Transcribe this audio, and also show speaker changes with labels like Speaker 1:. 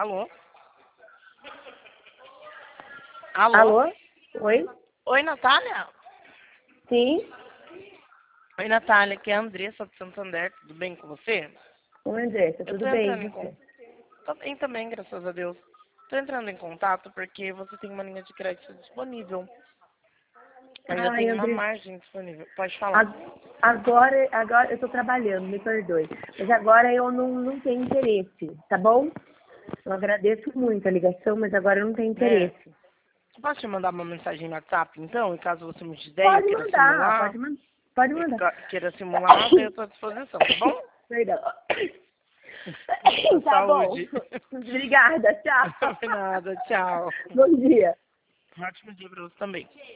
Speaker 1: Alô? Alô?
Speaker 2: Alô? Oi?
Speaker 1: Oi, Natália?
Speaker 2: Sim?
Speaker 1: Oi, Natália, aqui é a Andressa do Santander, tudo bem com você?
Speaker 2: Oi, Andressa,
Speaker 1: Eu
Speaker 2: tudo
Speaker 1: tô
Speaker 2: bem?
Speaker 1: entrando
Speaker 2: E
Speaker 1: em
Speaker 2: você?
Speaker 1: contato. Tô bem também, graças a Deus. Tô entrando em contato porque você tem uma linha de crédito disponível. Ainda
Speaker 2: Ai,
Speaker 1: tem uma
Speaker 2: Andressa,
Speaker 1: margem disponível. Pode falar.
Speaker 2: a- agora eu tô trabalhando, me perdoe. Mas agora eu não tenho interesse, tá bom? Eu agradeço muito a ligação, mas agora eu não tenho
Speaker 1: É.
Speaker 2: interesse.
Speaker 1: Posso te mandar uma mensagem no WhatsApp, então? E caso você mude de ideia,
Speaker 2: Pode mandar, pode mandar.
Speaker 1: queira simular, eu estou à disposição, tá bom?
Speaker 2: Perdão. Tá bom.
Speaker 1: Saúde.
Speaker 2: Obrigada, tchau.
Speaker 1: Não foi nada, tchau.
Speaker 2: Bom dia.
Speaker 1: Um ótimo dia pra você também.